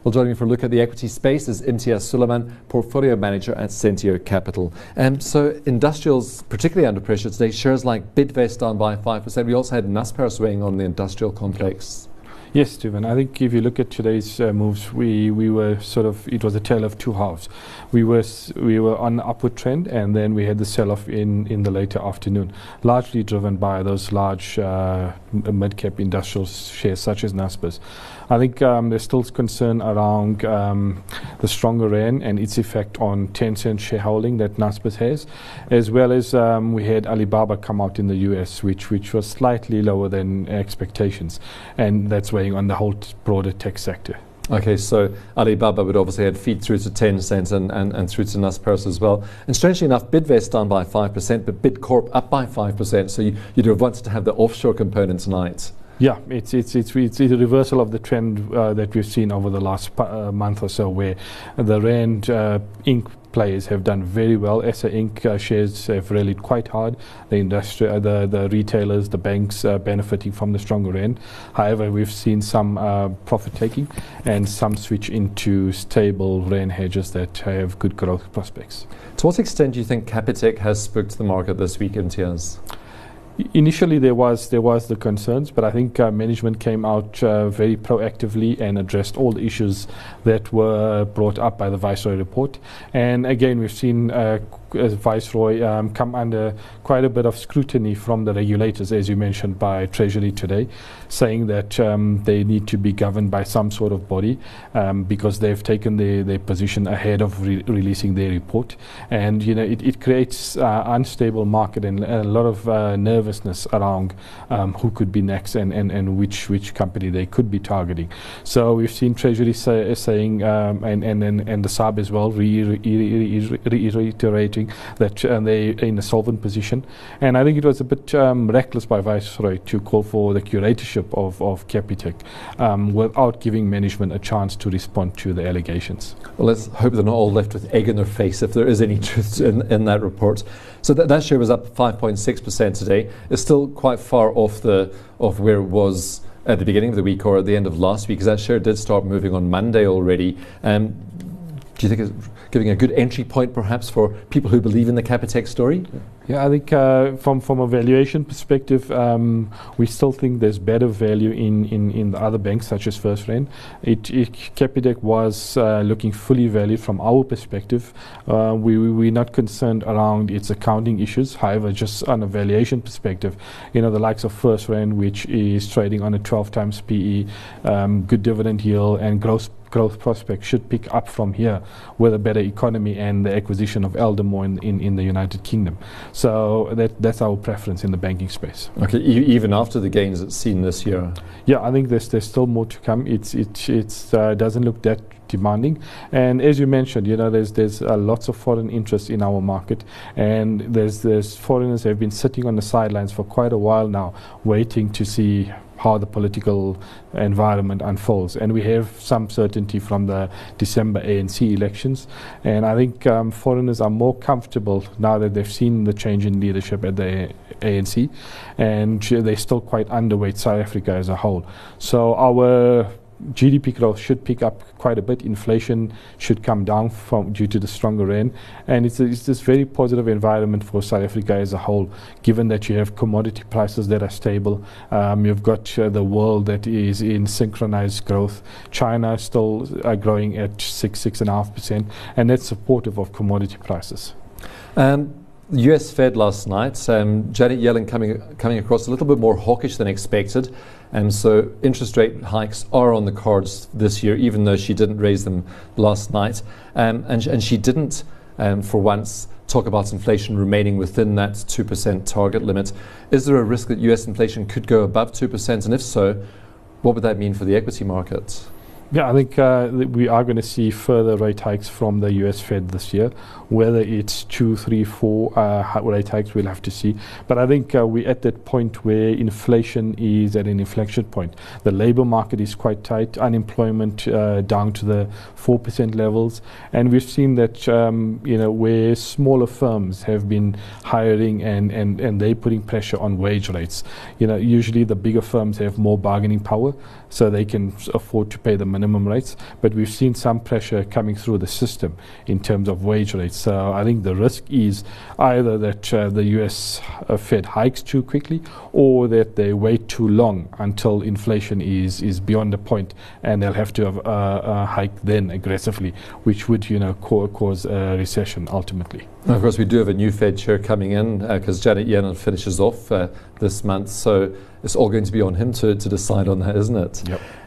Well, joining me for a look at the equity space is Imtiaz Sooliman, Portfolio Manager at Sentio Capital. So industrials particularly under pressure today. Shares like Bidvest down by 5%. We also had Naspers weighing on the industrial complex. Yes, Stephen. I think if you look at today's moves, we were sort of, it was a tale of two halves. We were on the upward trend, and then we had the sell-off in the later afternoon, largely driven by those large mid-cap industrial shares such as Naspers. I think there's still concern around the stronger rand and its effect on Tencent shareholding that Naspers has, as well as we had Alibaba come out in the US, which was slightly lower than expectations, and that's weighing on the whole broader tech sector. Okay, so Alibaba would obviously had feed through to Tencent and through to Naspers as well. And strangely enough, Bidvest down by 5%, but Bidcorp up by 5%. So you'd have wanted to have the offshore component tonight. Yeah, it's a reversal of the trend that we've seen over the last month or so, where the Rand Inc. players have done very well. SA Inc. Shares have rallied quite hard. The industry, the retailers, the banks benefiting from the stronger rand. However, we've seen some profit taking and some switch into stable rand hedges that have good growth prospects. To what extent do you think Capitec has spooked the market this week, Imtiaz? Initially, there was the concerns, but I think management came out very proactively and addressed all the issues that were brought up by the Viceroy report. And again, we've seen Viceroy come under quite a bit of scrutiny from the regulators, as you mentioned, by Treasury today, saying that they need to be governed by some sort of body because they've taken their position ahead of releasing their report. And it creates unstable market and a lot of nervousness around who could be next and which company they could be targeting. So we've seen Treasury saying and the SARB as well reiterating that they're in a solvent position. And I think it was a bit reckless by Viceroy to call for the curatorship of Capitec without giving management a chance to respond to the allegations. Well, let's hope they're not all left with egg in their face if there is any truth in that report. So that share was up 5.6% today. It's still quite far off where it was at the beginning of the week or at the end of last week, because that share did start moving on Monday already. Do you think it's giving a good entry point perhaps for people who believe in the Capitec story? Yeah, I think from a valuation perspective, we still think there's better value in the other banks such as FirstRand. Capitec was looking fully valued from our perspective. We're not concerned around its accounting issues. However, just on a valuation perspective, the likes of FirstRand, which is trading on a 12 times PE, good dividend yield and growth prospects should pick up from here with a better economy and the acquisition of Aldermore in the United Kingdom. So that's our preference in the banking space. Okay, even after the gains it's seen this year? Yeah, I think there's still more to come. It doesn't look that demanding, and as you mentioned, there's lots of foreign interest in our market, and there's foreigners have been sitting on the sidelines for quite a while now, waiting to see how the political environment unfolds. And we have some certainty from the December ANC elections. And I think foreigners are more comfortable now that they've seen the change in leadership at the ANC. And they're still quite underweight South Africa as a whole. So our GDP growth should pick up quite a bit. Inflation should come down due to the stronger rand, and it's this very positive environment for South Africa as a whole, given that you have commodity prices that are stable. You've got the world that is in synchronized growth. China is still growing at 6.5%, and that's supportive of commodity prices. US Fed last night, Janet Yellen coming across a little bit more hawkish than expected. So interest rate hikes are on the cards this year, even though she didn't raise them last night. And she didn't, for once, talk about inflation remaining within that 2% target limit. Is there a risk that US inflation could go above 2%? And if so, what would that mean for the equity market? Yeah, I think we are going to see further rate hikes from the US Fed this year. Whether it's 2, 3, 4 rate hikes, we'll have to see. But I think we're at that point where inflation is at an inflection point. The labor market is quite tight, unemployment down to the 4% levels. And we've seen that, where smaller firms have been hiring and they're putting pressure on wage rates. Usually the bigger firms have more bargaining power, so they can afford to pay the minimum minimum rates, but we've seen some pressure coming through the system in terms of wage rates. So I think the risk is either that the US Fed hikes too quickly, or that they wait too long until inflation is beyond the point, and they'll have to have a hike then aggressively, which would cause a recession ultimately. And of course, we do have a new Fed chair coming in because Janet Yellen finishes off this month, so it's all going to be on him to decide on that, isn't it?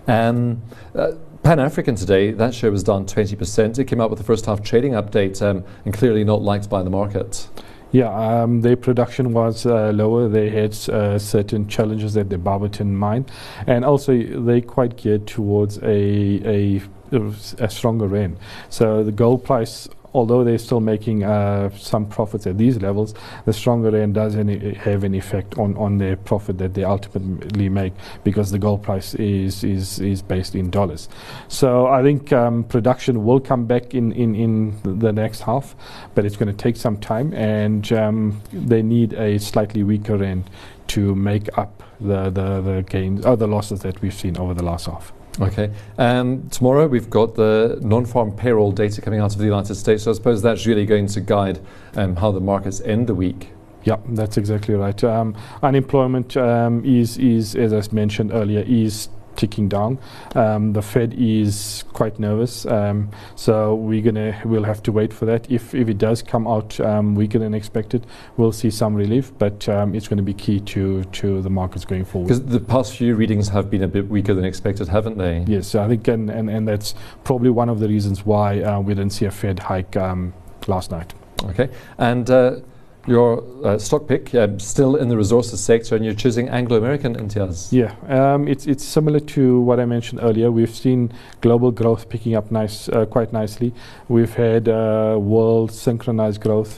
Yep. Pan-African today, that share was down 20%. It came out with the first half trading update and clearly not liked by the market. Yeah, their production was lower. They had certain challenges at the Barberton mine, and also they're quite geared towards a stronger rand. So the gold price, although they're still making some profits at these levels, the stronger rand doesn't have an effect on their profit that they ultimately make, because the gold price is based in dollars. So I think production will come back in the next half, but it's going to take some time, and they need a slightly weaker rand to make up the gains or the losses that we've seen over the last half. Okay. Tomorrow we've got the non-farm payroll data coming out of the United States, so I suppose that's really going to guide how the markets end the week. Yeah, that's exactly right. Unemployment is, as I mentioned earlier, is ticking down. The Fed is quite nervous, so we'll have to wait for that. If it does come out weaker than expected, we'll see some relief, but it's going to be key to the markets going forward. Because the past few readings have been a bit weaker than expected, haven't they? Yes, I think, and that's probably one of the reasons why we didn't see a Fed hike last night. Okay, and your stock pick, still in the resources sector, and you're choosing Anglo American, Imtiaz. Yeah, it's similar to what I mentioned earlier. We've seen global growth picking up quite nicely. We've had world synchronized growth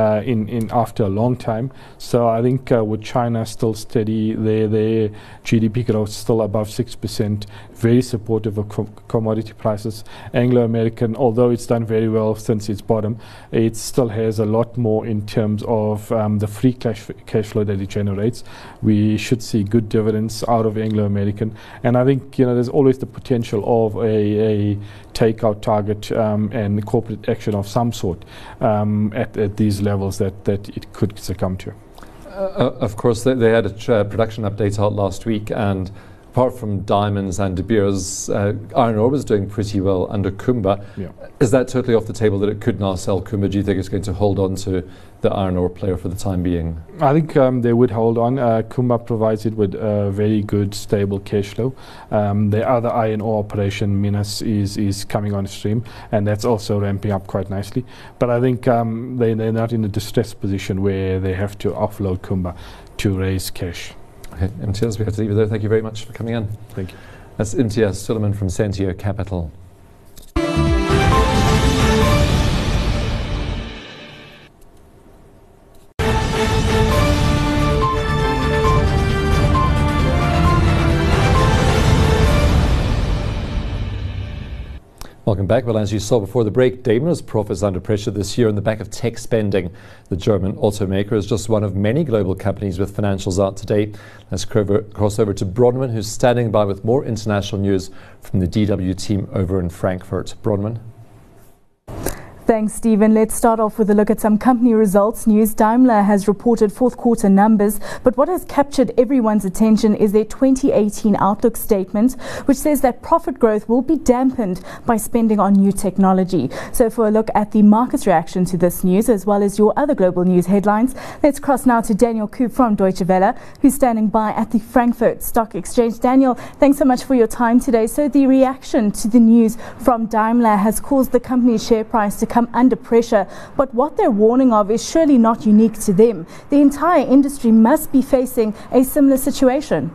in after a long time. So I think with China still steady, their GDP growth still above 6%, very supportive of commodity prices. Anglo American, although it's done very well since its bottom, it still has a lot more in terms of the free cash flow that it generates. We should see good dividends out of Anglo American, and I think there's always the potential of a takeout target and corporate action of some sort at these levels that it could succumb to. Of course, they had a production update out last week, and apart from diamonds and De Beers, iron ore was doing pretty well under Kumba. Yeah. Is that totally off the table that it could now sell Kumba? Do you think it's going to hold on to the iron ore player for the time being? I think they would hold on. Kumba provides it with very good, stable cash flow. The other iron ore operation, Minas, is coming on stream, and that's also ramping up quite nicely. But I think they're not in a distressed position where they have to offload Kumba to raise cash. Okay, Imtiaz, we have to leave it there. Thank you very much for coming in. Thank you. That's Imtiaz Suleiman from Sentio Capital. Welcome back. Well, as you saw before the break, Daimler's profits under pressure this year on the back of tech spending. The German automaker is just one of many global companies with financials out today. Let's cross over to Bronwyn, who's standing by with more international news from the DW team over in Frankfurt. Bronwyn. Thanks, Stephen. Let's start off with a look at some company results news. Daimler has reported fourth quarter numbers, but what has captured everyone's attention is their 2018 outlook statement, which says that profit growth will be dampened by spending on new technology. So for a look at the market's reaction to this news, as well as your other global news headlines, let's cross now to Daniel Koop from Deutsche Welle, who's standing by at the Frankfurt Stock Exchange. Daniel, thanks so much for your time today. So the reaction to the news from Daimler has caused the company's share price to come under pressure, but what they're warning of is surely not unique to them. The entire industry must be facing a similar situation.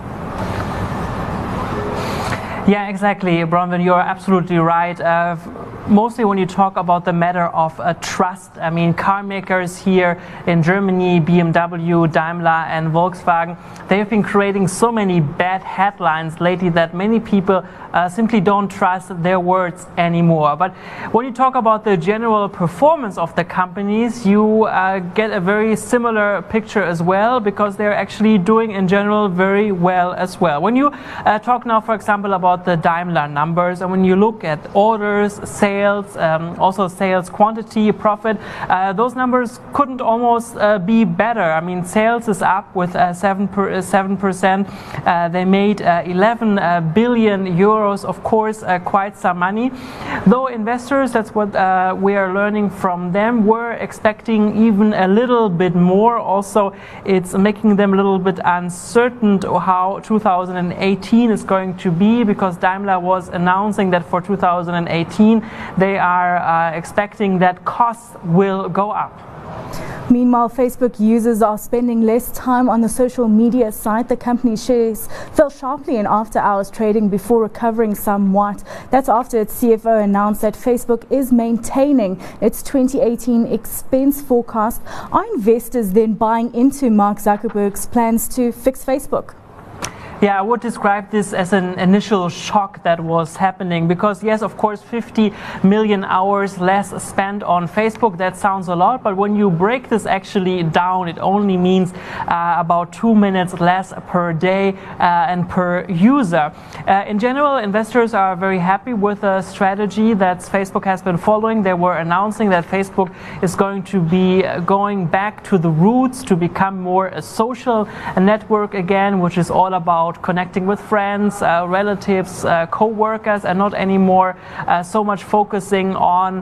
Yeah, exactly, Bronwyn, you're absolutely right. Mostly when you talk about the matter of trust, I mean, car makers here in Germany, BMW, Daimler and Volkswagen, they have been creating so many bad headlines lately that many people simply don't trust their words anymore. But when you talk about the general performance of the companies, you get a very similar picture as well, because they're actually doing in general very well as well. When you talk now, for example, about about the Daimler numbers. And when you look at orders, sales, also sales quantity, profit, those numbers couldn't almost be better. I mean, sales is up with 7%. They made 11 billion euros, of course, quite some money. Though investors, that's what we are learning from them, were expecting even a little bit more. Also, it's making them a little bit uncertain how 2018 is going to be, because Daimler was announcing that for 2018 they are expecting that costs will go up. Meanwhile, Facebook users are spending less time on the social media site. The company's shares fell sharply in after-hours trading before recovering somewhat. That's after its CFO announced that Facebook is maintaining its 2018 expense forecast. Are investors then buying into Mark Zuckerberg's plans to fix Facebook? Yeah, I would describe this as an initial shock that was happening, because yes, of course, 50 million hours less spent on Facebook, that sounds a lot, but when you break this actually down, it only means about 2 minutes less per day and per user. In general, investors are very happy with the strategy that Facebook has been following. They were announcing that Facebook is going to be going back to the roots to become more a social network again, which is all about connecting with friends, relatives, co-workers, and not anymore so much focusing on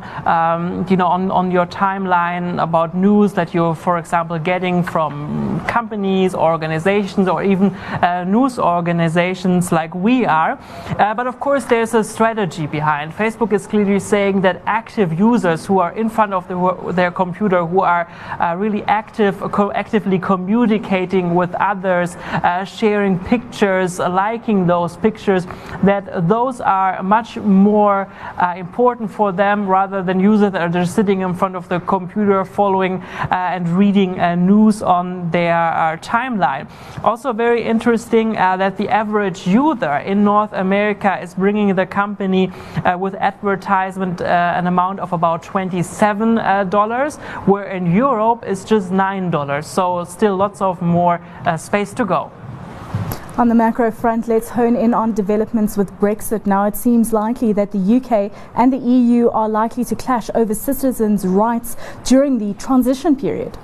on your timeline about news that you're, for example, getting from companies, organizations, or even news organizations like we are. But of course, there's a strategy behind. Facebook is clearly saying that active users who are in front of their computer, who are really actively communicating with others, sharing pictures, liking those pictures, that those are much more important for them rather than users that are just sitting in front of the computer following and reading news on their timeline. Also very interesting that the average user in North America is bringing the company with advertisement an amount of about $27, where in Europe it's just $9. So still lots of more space to go. On the macro front, let's hone in on developments with Brexit. Now, it seems likely that the UK and the EU are likely to clash over citizens' rights during the transition period.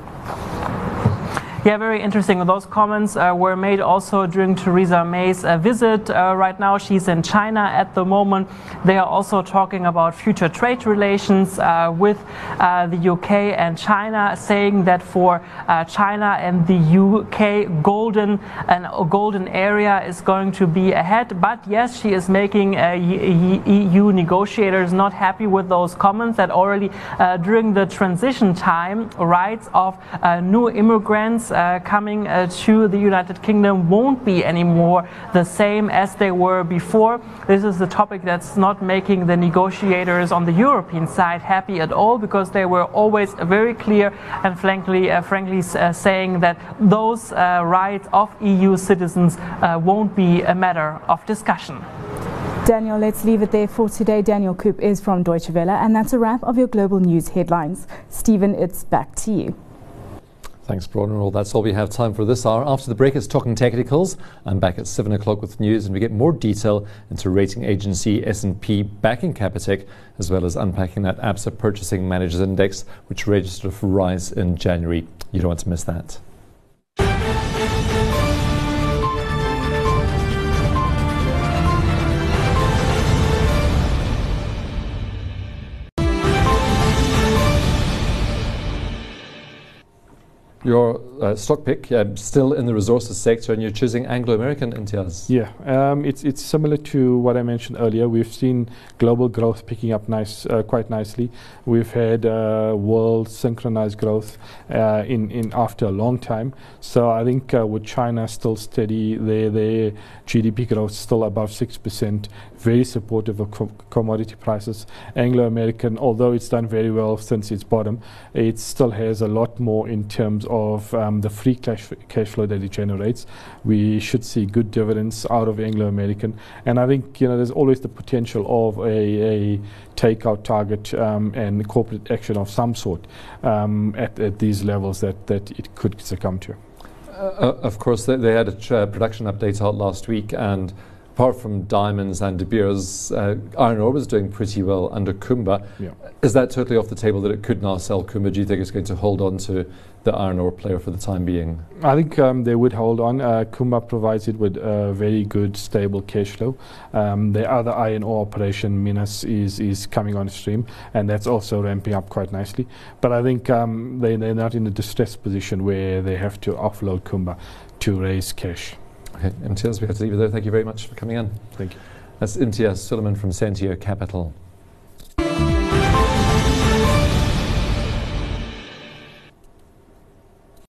Yeah, very interesting. Those comments were made also during Theresa May's visit. Right now, she's in China at the moment. They are also talking about future trade relations with the UK and China, saying that for China and the UK, golden area is going to be ahead. But yes, she is making EU negotiators not happy with those comments, that already during the transition time, rights of new immigrants coming to the United Kingdom won't be anymore the same as they were before. This is the topic that's not making the negotiators on the European side happy at all, because they were always very clear and frankly saying that those rights of EU citizens won't be a matter of discussion. Daniel, let's leave it there for today. Daniel Koop is from Deutsche Welle, and that's a wrap of your global news headlines. Stephen, it's back to you. Thanks, Bronwyn. Well, that's all we have time for this hour. After the break, it's Talking Technicals. I'm back at 7 o'clock with news, and we get more detail into rating agency S&P backing Capitec, as well as unpacking that ABSA Purchasing Managers Index, which registered for rise in January. You don't want to miss that. Your stock pick, still in the resources sector, and you're choosing Anglo American, Imtiaz. Yeah, it's similar to what I mentioned earlier. We've seen global growth picking up quite nicely. We've had world synchronized growth in after a long time. So I think with China still steady, their GDP growth still above 6%, very supportive of commodity prices. Anglo American, although it's done very well since its bottom, it still has a lot more in terms of the free cash flow that it generates. We should see good dividends out of Anglo American, and I think there's always the potential of a takeout target and corporate action of some sort at these levels that it could succumb to. Of course, they had a production update out last week, and apart from diamonds and De Beers, iron ore was doing pretty well under Kumba. Yeah. Is that totally off the table that it could now sell Kumba? Do you think it's going to hold on to the iron ore player for the time being? I think they would hold on. Kumba provides it with a very good, stable cash flow. The other iron ore operation, Minas, is coming on stream, and that's also ramping up quite nicely. But I think they're not in a distressed position where they have to offload Kumba to raise cash. Okay, Imtiaz, we have to leave it there. Thank you very much for coming in. Thank you. That's Imtiaz Suleiman from Sentio Capital.